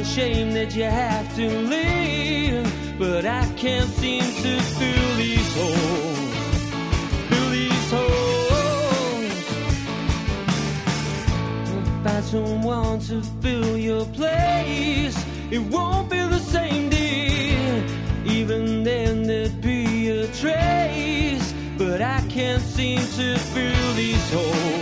shame that you have to leave, but I can't seem to fill these holes. Fill these holes. Find someone to fill your place. It won't be the same, dear. Even then there'd be a trace, but I can't seem to fill these holes.